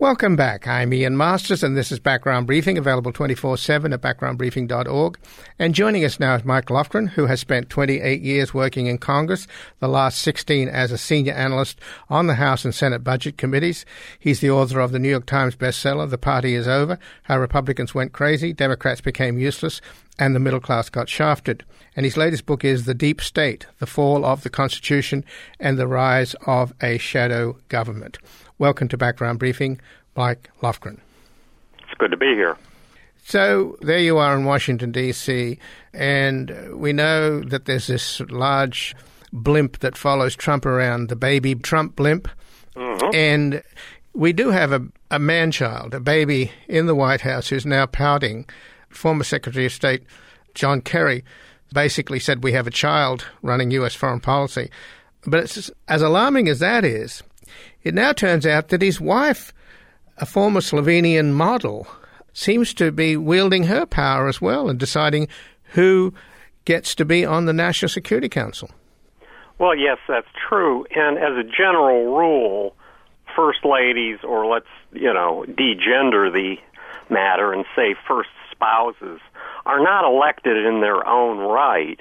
Welcome back. I'm Ian Masters, and this is Background Briefing, available 24/7 at backgroundbriefing.org. And joining us now is Mike Lofgren, who has spent 28 years working in Congress, the last 16 as a senior analyst on the House and Senate budget committees. He's the author of the New York Times bestseller, The Party Is Over, How Republicans Went Crazy, Democrats Became Useless, and the Middle Class Got Shafted. And his latest book is The Deep State, The Fall of the Constitution and the Rise of a Shadow Government. Welcome to Background Briefing, Mike Lofgren. It's good to be here. So there you are in Washington, D.C., and we know that there's this large blimp that follows Trump around, the baby Trump blimp. Mm-hmm. And we do have a man-child, a baby in the White House who's now pouting. Former Secretary of State John Kerry basically said we have a child running U.S. foreign policy. But it's, as alarming as that is, it now turns out that his wife, a former Slovenian model, seems to be wielding her power as well and deciding who gets to be on the National Security Council. Well, yes, that's true. And as a general rule, first ladies, or let's, degender the matter and say first spouses, are not elected in their own right.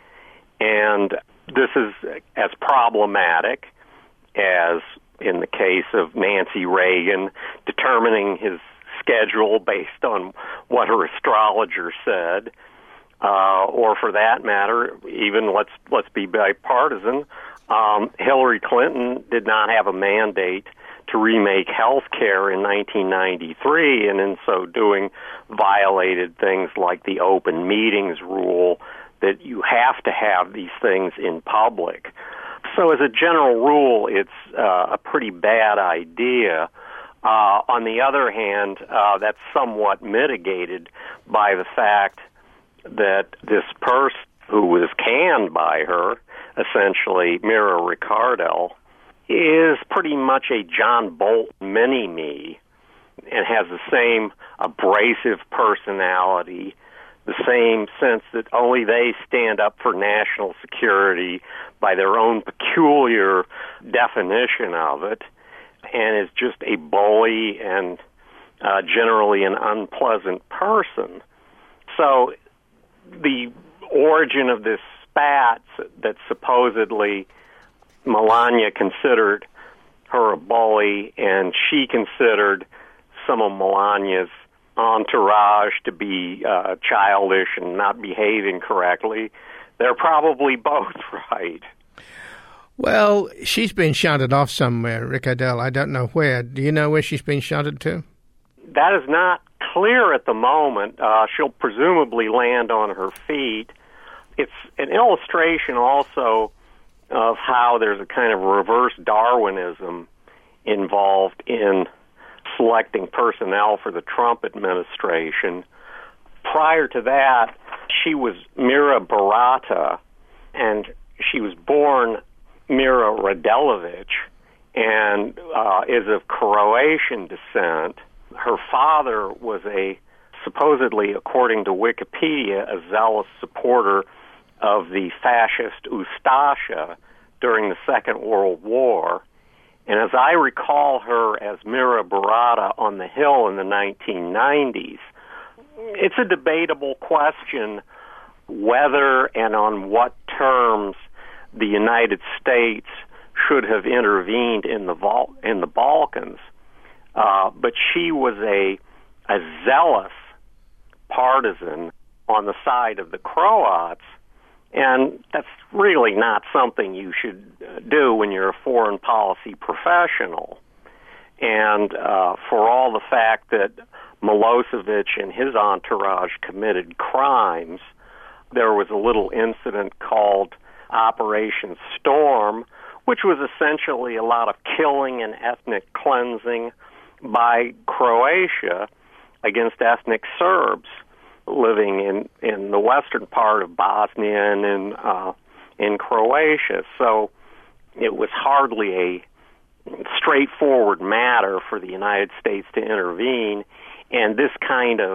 And this is as problematic as in the case of Nancy Reagan determining his schedule based on what her astrologer said, or for that matter, even let's be bipartisan. Hillary Clinton did not have a mandate to remake health care in 1993, and in so doing violated things like the open meetings rule that you have to have these things in public. So as a general rule, it's a pretty bad idea. On the other hand, that's somewhat mitigated by the fact that this person who was canned by her, essentially Mira Ricardel, is pretty much a John Bolton mini-me and has the same abrasive personality, the same sense that only they stand up for national security by their own peculiar definition of it, and is just a bully and generally an unpleasant person. So the origin of this spat that supposedly Melania considered her a bully and she considered some of Melania's entourage to be childish and not behaving correctly, they're probably both right. Well, she's been shunted off somewhere, Ricardel. I don't know where. Do you know where she's been shunted to? That is not clear at the moment. She'll presumably land on her feet. It's an illustration also of how there's a kind of reverse Darwinism involved in selecting personnel for the Trump administration. Prior to that, she was Mira Barata, and she was born Mira Radelovic, and is of Croatian descent. Her father was supposedly, according to Wikipedia, a zealous supporter of the fascist Ustasha during the Second World War. And as I recall her as Mira Barata on the Hill in the 1990s, it's a debatable question whether and on what terms the United States should have intervened in the Balkans. But she was a zealous partisan on the side of the Croats, and that's really not something you should do when you're a foreign policy professional. And for all the fact that Milosevic and his entourage committed crimes, there was a little incident called Operation Storm, which was essentially a lot of killing and ethnic cleansing by Croatia against ethnic Serbs living in the western part of Bosnia and in Croatia. So it was hardly a straightforward matter for the United States to intervene, and this kind of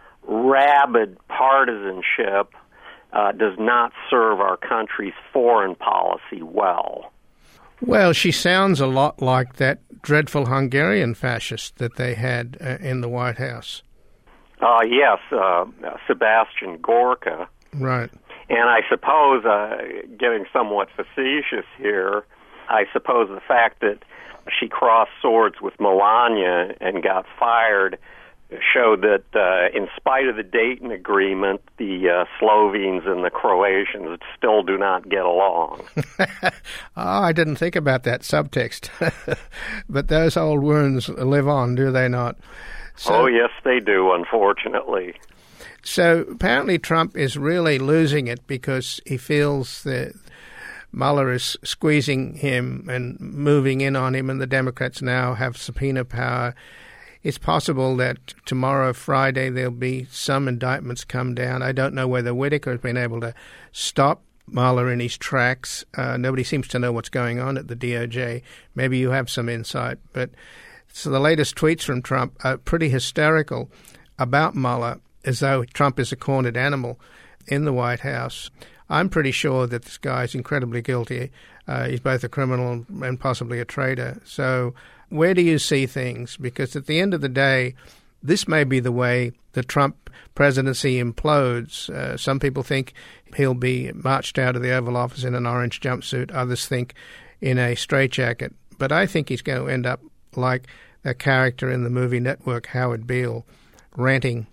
rabid partisanship does not serve our country's foreign policy well. Well, she sounds a lot like that dreadful Hungarian fascist that they had in the White House. Yes, Sebastian Gorka. Right. And I suppose, getting somewhat facetious here, I suppose the fact that she crossed swords with Melania and got fired showed that in spite of the Dayton Agreement, the Slovenes and the Croatians still do not get along. I didn't think about that subtext. But those old wounds live on, do they not? Oh, yes, they do, unfortunately. So apparently Trump is really losing it because he feels that Mueller is squeezing him and moving in on him, and the Democrats now have subpoena power. It's possible that tomorrow, Friday, there'll be some indictments come down. I don't know whether Whitaker has been able to stop Mueller in his tracks. Nobody seems to know what's going on at the DOJ. Maybe you have some insight. But so the latest tweets from Trump are pretty hysterical about Mueller, as though Trump is a cornered animal in the White House. I'm pretty sure that this guy is incredibly guilty. He's both a criminal and possibly a traitor. So where do you see things? Because at the end of the day, this may be the way the Trump presidency implodes. Some people think he'll be marched out of the Oval Office in an orange jumpsuit. Others think in a straitjacket. But I think he's going to end up like a character in the movie Network, Howard Beale, ranting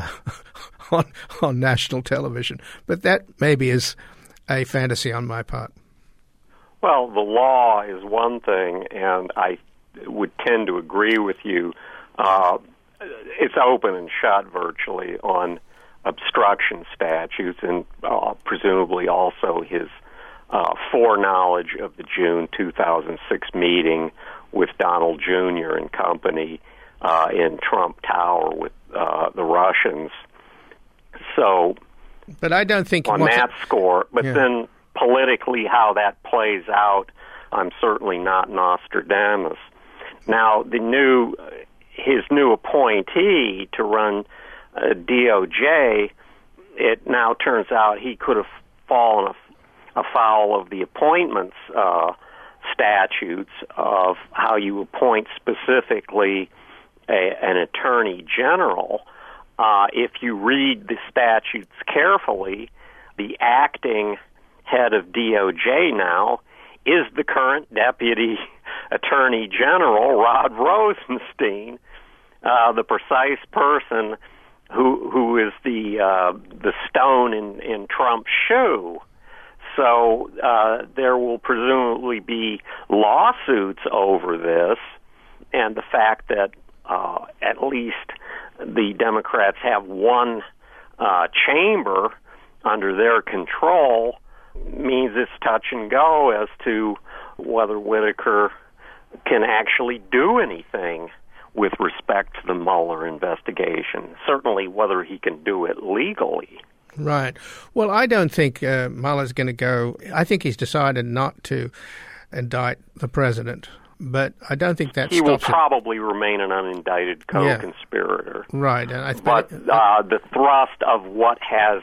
on national television. But that maybe is a fantasy on my part. Well, the law is one thing, and I would tend to agree with you. It's open and shut virtually on obstruction statutes, and presumably also his foreknowledge of the June 2006 meeting with Donald Jr. and company in Trump Tower with the Russians. So, but I don't think on that score. But then politically, how that plays out, I'm certainly not Nostradamus. Now, his new appointee to run DOJ, it now turns out he could have fallen afoul of the appointments statutes of how you appoint specifically an attorney general. If you read the statutes carefully, the acting head of DOJ now is the current deputy attorney general, Rod Rosenstein, the precise person who is the stone in Trump's shoe. So there will presumably be lawsuits over this, and the fact that at least the Democrats have one chamber under their control means it's touch and go as to whether Whitaker can actually do anything with respect to the Mueller investigation, certainly whether he can do it legally. Right. Well, I don't think Mueller's going to go. I think he's decided not to indict the president, but I don't think that he will probably remain an unindicted co-conspirator. Yeah. Right. And but the thrust of what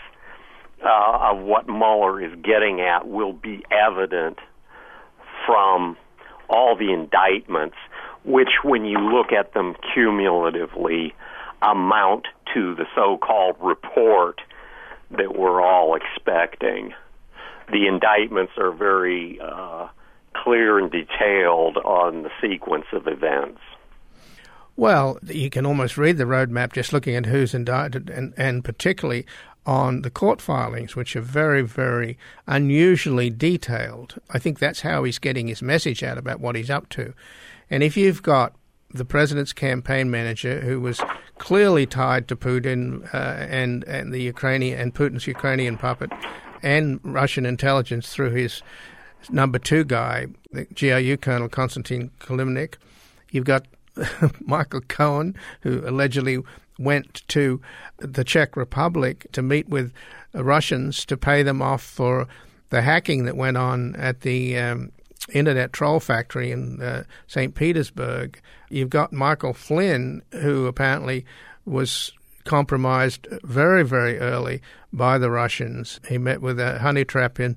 Mueller is getting at will be evident from all the indictments, which, when you look at them cumulatively, amount to the so-called report that we're all expecting. The indictments are very clear and detailed on the sequence of events. Well, you can almost read the roadmap just looking at who's indicted, and particularly on the court filings, which are very, very unusually detailed. I think that's how he's getting his message out about what he's up to. And if you've got the president's campaign manager, who was clearly tied to Putin and the Ukrainian and Putin's Ukrainian puppet, and Russian intelligence through his number two guy, the GRU Colonel Konstantin Kilimnik, you've got Michael Cohen, who allegedly went to the Czech Republic to meet with Russians to pay them off for the hacking that went on at the Internet Troll Factory in St. Petersburg. You've got Michael Flynn, who apparently was compromised very, very early by the Russians. He met with a honey trap in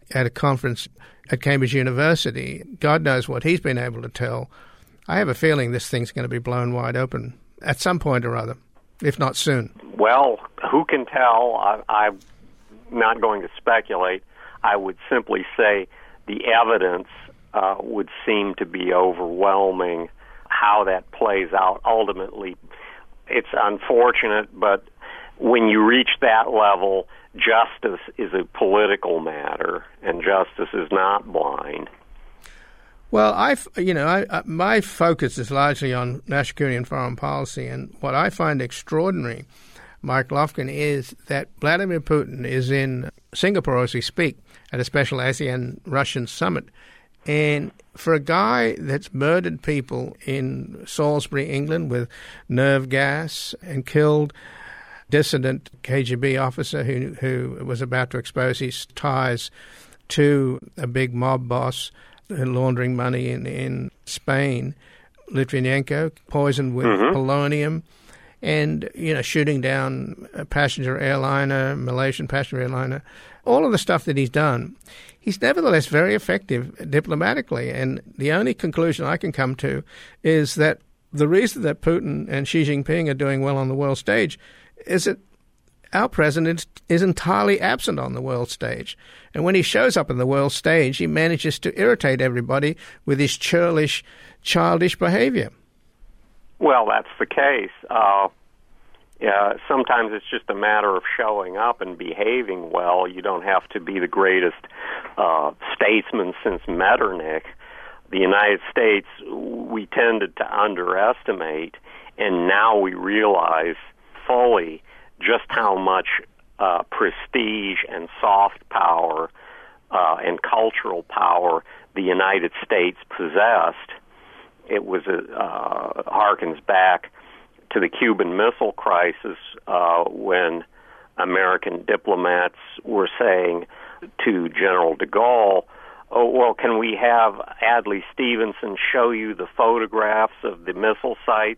at a conference at Cambridge University. God knows what he's been able to tell. I have a feeling this thing's going to be blown wide open at some point or other, if not soon. Well, who can tell? I'm not going to speculate. I would simply say the evidence would seem to be overwhelming. How that plays out ultimately, it's unfortunate, but when you reach that level, justice is a political matter, and justice is not blind. Well, my focus is largely on national security and foreign policy, and what I find extraordinary, Mike Lofgren, is that Vladimir Putin is in Singapore as we speak at a special ASEAN-Russian summit. And for a guy that's murdered people in Salisbury, England, with nerve gas and killed dissident KGB officer who was about to expose his ties to a big mob boss laundering money in Spain, Litvinenko, poisoned with polonium, and shooting down a passenger airliner, Malaysian passenger airliner, all of the stuff that he's done. He's nevertheless very effective diplomatically, and the only conclusion I can come to is that the reason that Putin and Xi Jinping are doing well on the world stage is that our president is entirely absent on the world stage. And when he shows up on the world stage, he manages to irritate everybody with his churlish, childish behavior. Well, that's the case. Sometimes it's just a matter of showing up and behaving well. You don't have to be the greatest statesman since Metternich. The United States, we tended to underestimate, and now we realize fully just how much prestige and soft power and cultural power the United States possessed. It was harkens back to the Cuban Missile Crisis when American diplomats were saying to General de Gaulle, "Oh, well, can we have Adlai Stevenson show you the photographs of the missile sites?"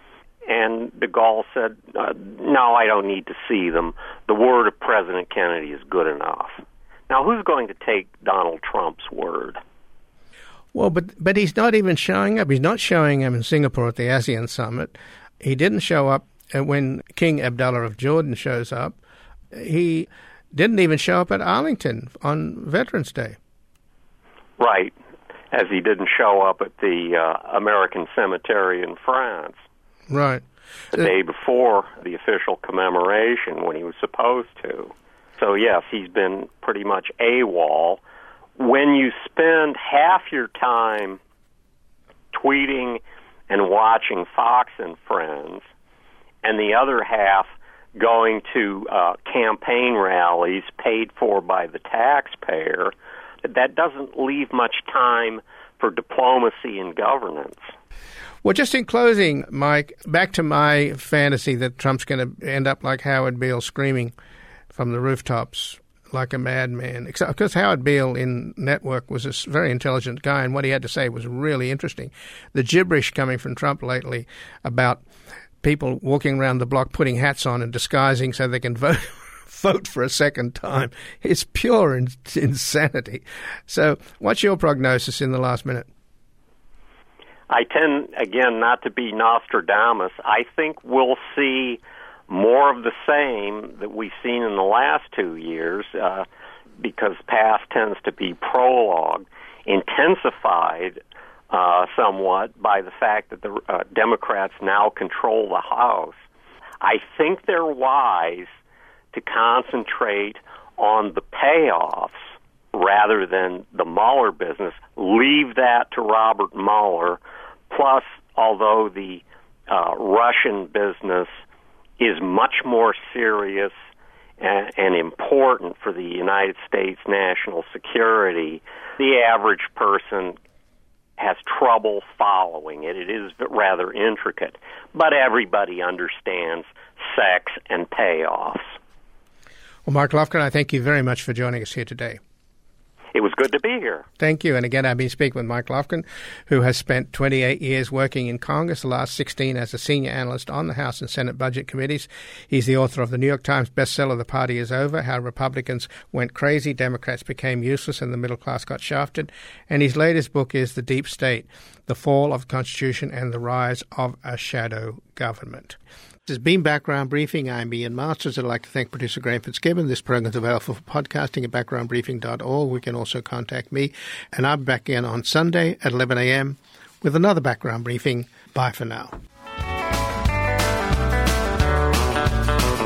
And de Gaulle said, "No, I don't need to see them. The word of President Kennedy is good enough." Now, who's going to take Donald Trump's word? Well, but he's not even showing up. He's not showing up in Singapore at the ASEAN summit. He didn't show up when King Abdullah of Jordan shows up. He didn't even show up at Arlington on Veterans Day. Right, as he didn't show up at the American Cemetery in France. Right. The day before the official commemoration when he was supposed to. So, yes, he's been pretty much AWOL. When you spend half your time tweeting and watching Fox and Friends, and the other half going to campaign rallies paid for by the taxpayer, that doesn't leave much time for diplomacy and governance. Well, just in closing, Mike, back to my fantasy that Trump's going to end up like Howard Beale screaming from the rooftops like a madman. Because Howard Beale in Network was a very intelligent guy, and what he had to say was really interesting. The gibberish coming from Trump lately about people walking around the block putting hats on and disguising so they can vote for a second time is pure insanity. So what's your prognosis in the last minute? I tend, again, not to be Nostradamus. I think we'll see more of the same that we've seen in the last 2 years, because past tends to be prologue, intensified somewhat by the fact that the Democrats now control the House. I think they're wise to concentrate on the payoffs rather than the Mueller business. Leave that to Robert Mueller. Plus, although the Russian business is much more serious and important for the United States national security, the average person has trouble following it. It is rather intricate, but everybody understands sex and payoffs. Well, Mark Lofgren, I thank you very much for joining us here today. It was good to be here. Thank you. And again, I've been speaking with Mike Lofgren, who has spent 28 years working in Congress, the last 16 as a senior analyst on the House and Senate Budget Committees. He's the author of the New York Times bestseller, The Party Is Over, How Republicans Went Crazy, Democrats Became Useless, and the Middle Class Got Shafted. And his latest book is The Deep State, The Fall of the Constitution and the Rise of a Shadow Government. This has been Background Briefing. I'm Ian Masters. I'd like to thank producer Graham Fitzgibbon. This program is available for podcasting at backgroundbriefing.org. We can also contact me. And I'll be back again on Sunday at 11 a.m. with another Background Briefing. Bye for now.